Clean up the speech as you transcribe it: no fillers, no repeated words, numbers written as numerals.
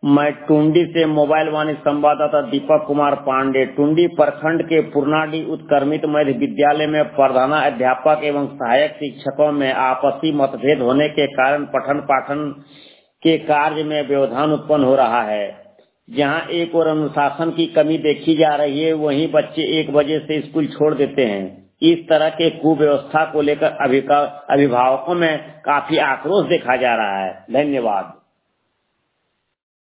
मैं टुंडी से मोबाइल वाणी संवाददाता दीपक कुमार पांडे। टुंडी प्रखंड के पुरनाडी उत्क्रमित मध्य विद्यालय में प्रधानाध्यापक एवं सहायक शिक्षकों में आपसी मतभेद होने के कारण पठन पाठन के कार्य में व्यवधान उत्पन्न हो रहा है। जहां एक ओर अनुशासन की कमी देखी जा रही है, वहीं बच्चे 1 बजे से स्कूल छोड़ देते हैं। इस तरह के कुव्यवस्था को लेकर अभिभावकों में काफी आक्रोश देखा जा रहा है। धन्यवाद।